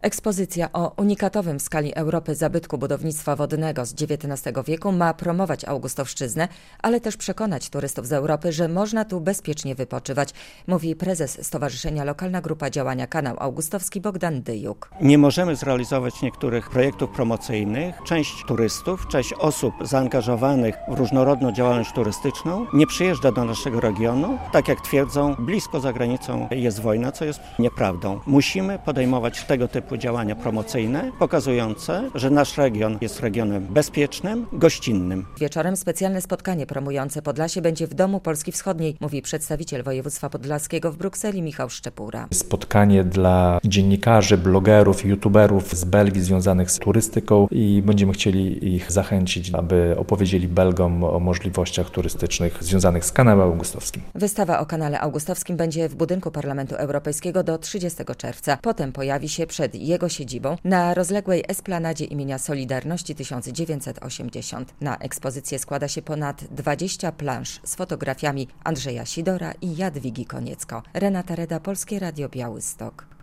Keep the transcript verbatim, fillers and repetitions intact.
Ekspozycja o unikatowym w skali Europy zabytku budownictwa wodnego z dziewiętnastego wieku ma promować Augustowszczyznę, ale też przekonać turystów z Europy, że można tu bezpiecznie wypoczywać, mówi prezes Stowarzyszenia Lokalna Grupa Działania Kanał Augustowski Bogdan Dyjuk. Nie możemy zrealizować niektórych projektów promocyjnych. Część turystów, część osób zaangażowanych w różnorodną działalność turystyczną nie przyjeżdża do naszego regionu. Tak jak twierdzą, blisko za granicą jest wojna, co jest nieprawdą. Musimy podejmować tego typu działania promocyjne, pokazujące, że nasz region jest regionem bezpiecznym, gościnnym. Wieczorem specjalne spotkanie promujące Podlasie będzie w Domu Polski Wschodniej, mówi przedstawiciel województwa podlaskiego w Brukseli Michał Szczepura. Spotkanie dla dziennikarzy, blogerów, youtuberów z Belgii związanych z turystyką i będziemy chcieli ich zachęcić, aby opowiedzieli Belgom o możliwościach turystycznych związanych z kanałem augustowskim. Wystawa o kanale augustowskim będzie w budynku Parlamentu Europejskiego do trzydziestego czerwca. Potem pojawi się przed jego siedzibą na rozległej esplanadzie imienia Solidarności tysiąc dziewięćset osiemdziesiąt. Na ekspozycję składa się ponad dwadzieścia plansz z fotografiami Andrzeja Sidora i Jadwigi Koniecko. Renata Reda, Polskie Radio Białystok.